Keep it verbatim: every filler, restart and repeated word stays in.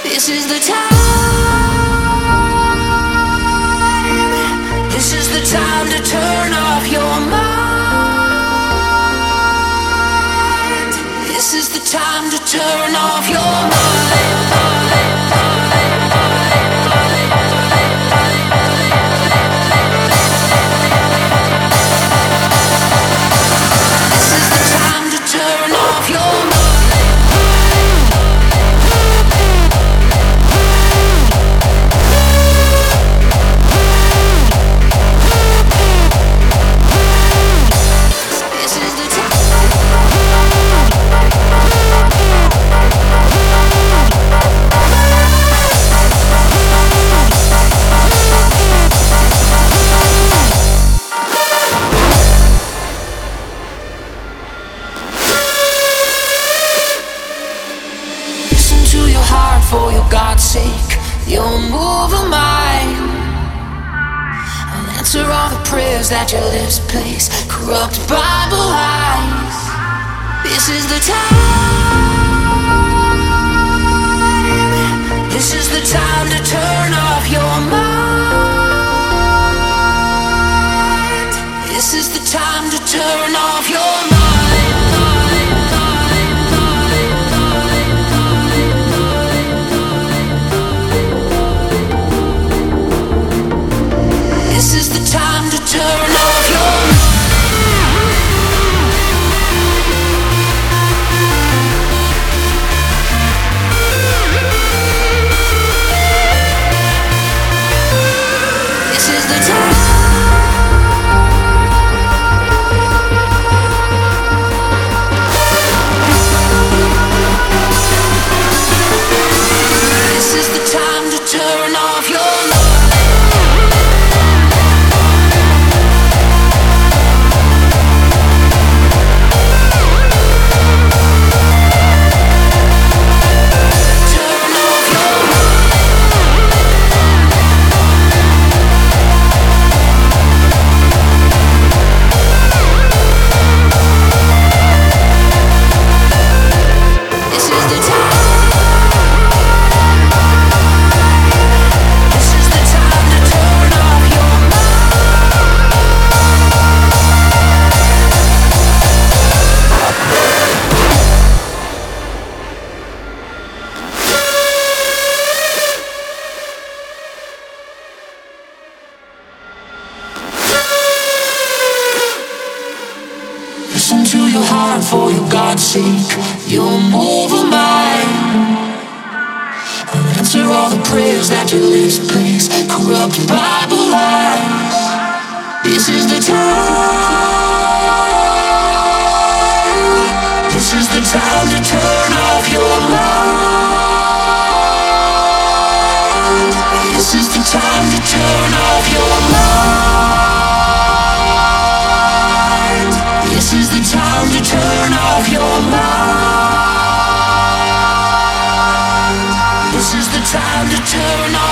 This is the time. This is the time to turn off your mind. This is the time to turn off your mind. This is the time to turn off your mind. For your God's sake, you'll move a mind and answer all the prayers that your lips place, corrupt Bible lies. This is the time. This is the time to turn off your mind. This is the time to turn off your mind. This is the time to turn off your This is the time. This is the time to turn off your for your God's sake, you'll move a mind and answer all the prayers that your lips place, corrupt Bible lies. This is the time. This is the time to turn off your mind. This is the time to turn off your mind. This is the time to turn off your mind. This is the time to turn off